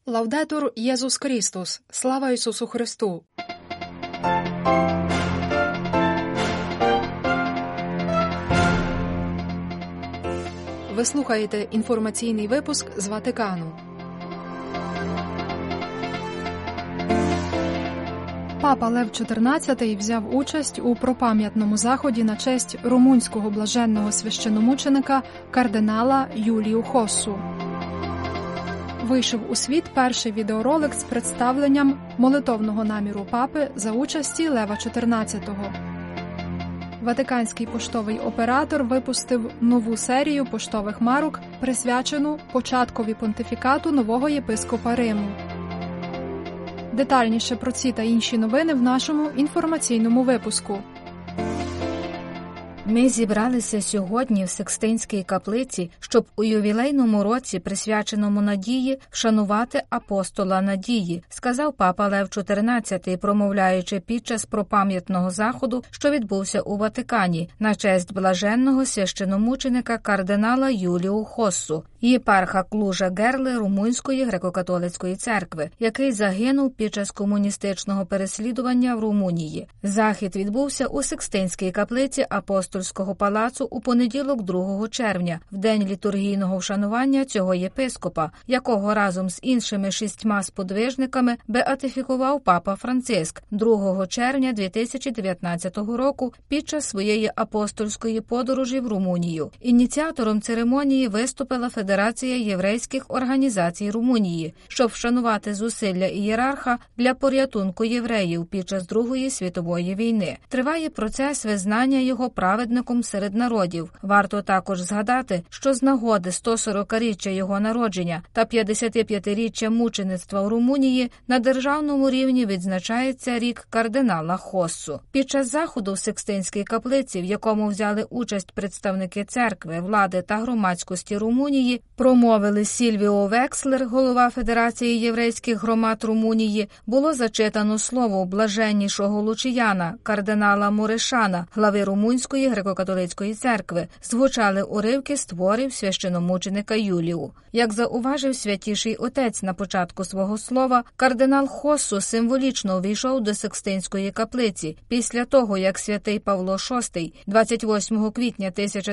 Лаудетур Єсус Христос! Слава Ісусу Христу! Ви слухаєте інформаційний випуск з Ватикану. Папа Лев XIV взяв участь у пропам'ятному заході на честь румунського блаженного священомученика кардинала Юлію Хоссу. Вийшов у світ перший відеоролик з представленням молитовного наміру папи за участі Лева XIV. Ватиканський поштовий оператор випустив нову серію поштових марок, присвячену початкові понтифікату нового єпископа Риму. Детальніше про ці та інші новини в нашому інформаційному випуску. Ми зібралися сьогодні в Сикстинській каплиці, щоб у ювілейному році, присвяченому надії, вшанувати апостола надії, сказав папа Лев XIV, промовляючи під час пропам'ятного заходу, що відбувся у Ватикані, на честь блаженного священомученика кардинала Юлію Хоссу, єпарха Клужа-Герли Румунської греко-католицької церкви, який загинув під час комуністичного переслідування в Румунії. Захід відбувся у Сикстинській каплиці Апостольського палацу у понеділок 2 червня, в день літургійного вшанування цього єпископа, якого разом з іншими 6 сподвижниками беатифікував папа Франциск 2 червня 2019 року під час своєї апостольської подорожі в Румунію. Ініціатором церемонії виступила Федерація єврейських організацій Румунії, щоб вшанувати зусилля ієрарха для порятунку євреїв під час Другої світової війни. Триває процес визнання його праведником серед народів. Варто також згадати, що з нагоди 140-річчя його народження та 55-річчя мучеництва в Румунії на державному рівні відзначається рік кардинала Хоссу. Під час заходу в Сикстинській каплиці, в якому взяли участь представники церкви, влади та громадськості Румунії, промовили Сільвіо Векслер, голова Федерації єврейських громад Румунії, було зачитано слово блаженнішого Лучияна, кардинала Морешана, глави Румунської греко-католицької церкви, звучали уривки з творів священомученика Юлію. Як зауважив Святіший Отець на початку свого слова, кардинал Хоссу символічно увійшов до Сикстинської каплиці після того, як святий Павло VI 28 квітня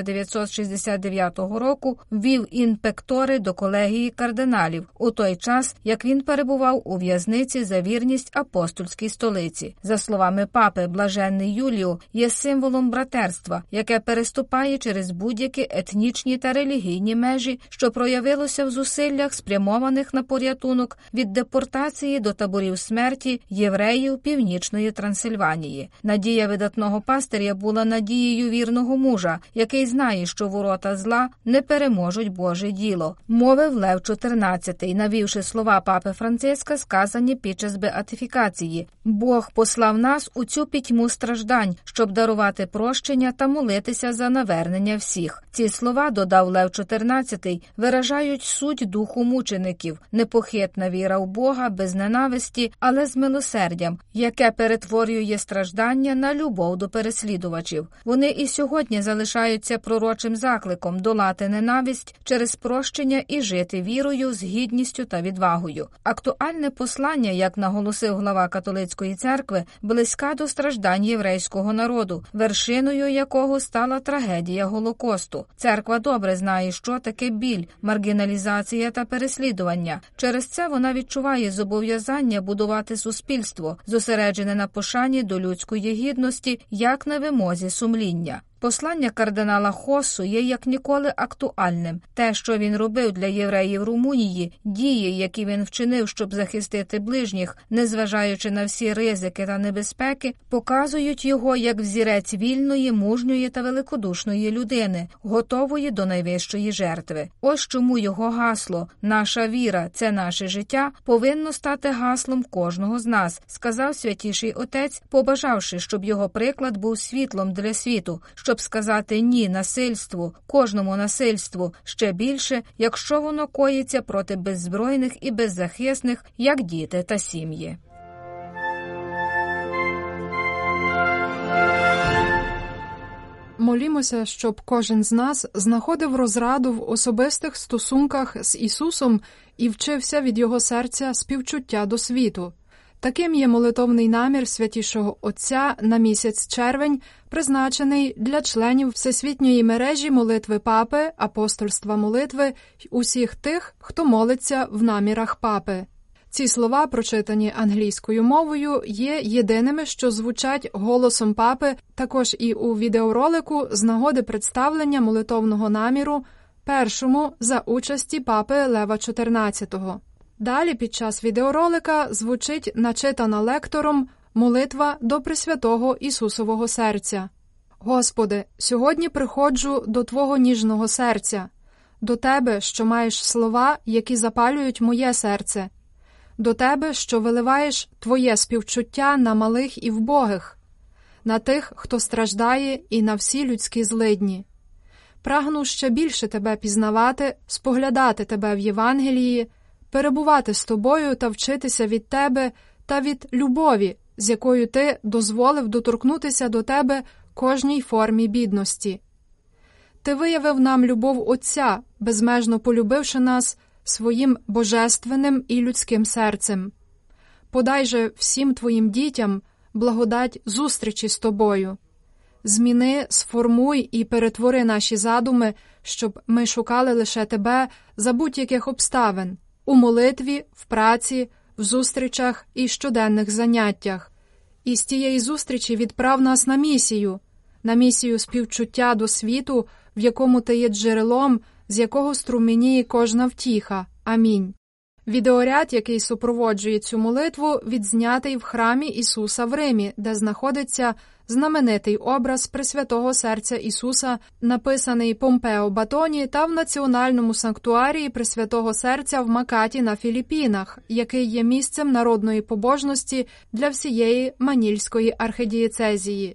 1969 року ввів інпектори до колегії кардиналів, у той час, як він перебував у в'язниці за вірність апостольській столиці. За словами папи, блаженний Юлію є символом братерства, яке переступає через будь-які етнічні та релігійні межі, що проявилося в зусиллях, спрямованих на порятунок від депортації до таборів смерті євреїв Північної Трансильванії. Надія видатного пастиря була надією вірного мужа, який знає, що ворота зла не переможуть Боже діло, мовив Лев XIV, навівши слова папи Франциска, сказані під час беатифікації. Бог послав нас у цю пітьму страждань, щоб дарувати прощення та молитися за навернення всіх. Ці слова, додав Лев XIV, виражають суть духу мучеників, непохитна віра в Бога без ненависті, але з милосердям, яке перетворює страждання на любов до переслідувачів. Вони і сьогодні залишаються пророчим закликом долати ненависть через прощення і жити вірою, з гідністю та відвагою. Актуальне послання, як наголосив глава католицької церкви, близька до страждань єврейського народу, вершиною якого стала трагедія Голокосту. Церква добре знає, що таке біль, маргіналізація та переслідування. Через це вона відчуває зобов'язання будувати суспільство, зосереджене на пошані до людської гідності, як на вимозі сумління. Послання кардинала Хоссу є як ніколи актуальним. Те, що він робив для євреїв Румунії, дії, які він вчинив, щоб захистити ближніх, незважаючи на всі ризики та небезпеки, показують його як взірець вільної, мужньої та великодушної людини, готової до найвищої жертви. Ось чому його гасло «Наша віра – це наше життя» повинно стати гаслом кожного з нас, сказав Святіший Отець, побажавши, щоб його приклад був світлом для світу, щоб сказати «ні» насильству, кожному насильству, ще більше, якщо воно коїться проти беззбройних і беззахисних, як діти та сім'ї. Молімося, щоб кожен з нас знаходив розраду в особистих стосунках з Ісусом і вчився від Його серця співчуття до світу. Таким є молитовний намір Святішого Отця на місяць червень, призначений для членів Всесвітньої мережі молитви Папи, апостольства молитви й усіх тих, хто молиться в намірах Папи. Ці слова, прочитані англійською мовою, є єдиними, що звучать голосом Папи, також і у відеоролику з нагоди представлення молитовного наміру, першому за участі Папи Лева XIV. Далі під час відеоролика звучить начитана лектором молитва до Пресвятого Ісусового серця. «Господи, сьогодні приходжу до Твого ніжного серця, до Тебе, що маєш слова, які запалюють моє серце, до Тебе, що виливаєш Твоє співчуття на малих і вбогих, на тих, хто страждає, і на всі людські злидні. Прагну ще більше Тебе пізнавати, споглядати Тебе в Євангелії, перебувати з Тобою та вчитися від Тебе та від любові, з якою Ти дозволив доторкнутися до Тебе кожній формі бідності. Ти виявив нам любов Отця, безмежно полюбивши нас своїм божественним і людським серцем. Подай же всім Твоїм дітям благодать зустрічі з Тобою. Зміни, сформуй і перетвори наші задуми, щоб ми шукали лише Тебе за будь-яких обставин, у молитві, в праці, в зустрічах і щоденних заняттях. І з тієї зустрічі відправ нас на місію співчуття до світу, в якому Ти є джерелом, з якого струменіє кожна втіха. Амінь». Відеоряд, який супроводжує цю молитву, відзнятий в храмі Ісуса в Римі, де знаходиться знаменитий образ Пресвятого серця Ісуса, написаний Помпео Батоні, та в Національному санктуарії Пресвятого серця в Макаті на Філіппінах, який є місцем народної побожності для всієї Манільської архидієцезії.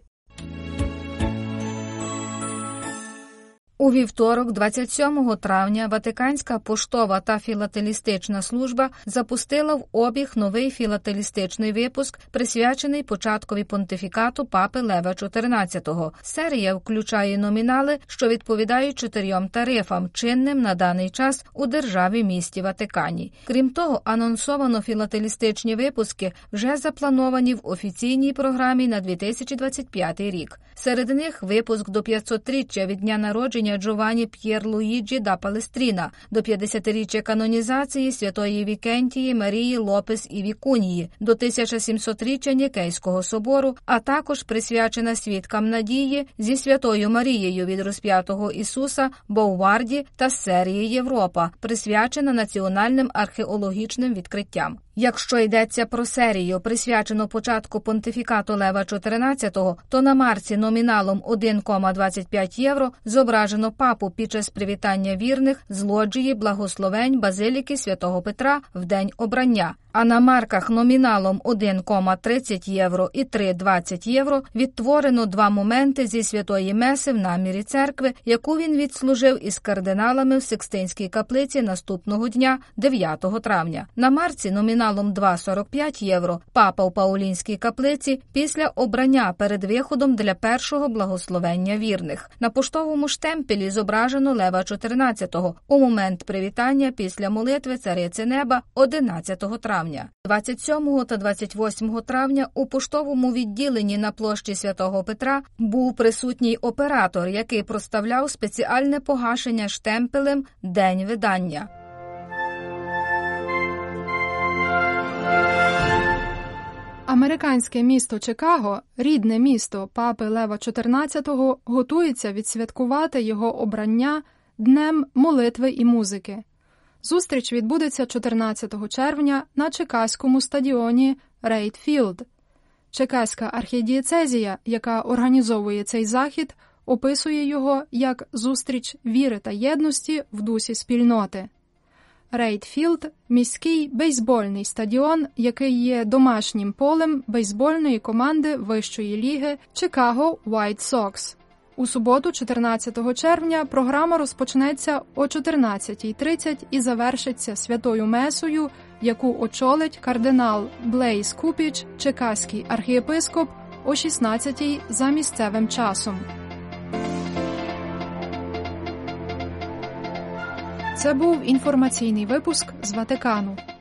У вівторок, 27 травня, Ватиканська поштова та філателістична служба запустила в обіг новий філателістичний випуск, присвячений початкові понтифікату Папи Лева XIV. Серія включає номінали, що відповідають 4 тарифам, чинним на даний час у державі-місті Ватикані. Крім того, анонсовано філателістичні випуски вже заплановані в офіційній програмі на 2025 рік. Серед них випуск до 500-річчя від дня народження Джованні П'єрлуїджі да Палестріна, до 50-річчя канонізації Святої Вікентії Марії Лопес і Вікунії, до 1700-річчя Нікейського собору, а також присвячена свідкам надії зі Святою Марією від розп'ятого Ісуса, Боуварді та серії Європа, присвячена національним археологічним відкриттям. Якщо йдеться про серію, присвячену початку понтифікату Лева XIV, то на марці номіналом 1,25 євро зображено папу під час привітання вірних з лоджії благословень Базиліки Святого Петра в день обрання. А на марках номіналом 1,30 євро і 3,20 євро відтворено 2 моменти зі Святої Меси в намірі церкви, яку він відслужив із кардиналами в Сикстинській каплиці наступного дня, 9 травня. На марці номіналом 2,45 євро папа в Паулінській каплиці після обрання перед виходом для першого благословення вірних. На поштовому штемпелі зображено Лева XIV у момент привітання після молитви Цариці Неба 11 травня. 27 та 28 травня у поштовому відділенні на площі Святого Петра був присутній оператор, який проставляв спеціальне погашення штемпелем «День видання». Американське місто Чикаго, рідне місто папи Лева XIV, готується відсвяткувати його обрання Днем молитви і музики. Зустріч відбудеться 14 червня на Чикаському стадіоні Рейд Філд. Чикаська архідієцезія, яка організовує цей захід, описує його як зустріч віри та єдності в дусі спільноти. Рейд Філд – міський бейсбольний стадіон, який є домашнім полем бейсбольної команди вищої ліги Chicago White Sox. У суботу, 14 червня, програма розпочнеться о 14:30 і завершиться святою месою, яку очолить кардинал Блейз Купіч, чикаський архієпископ, о 16:00 за місцевим часом. Це був інформаційний випуск з Ватикану.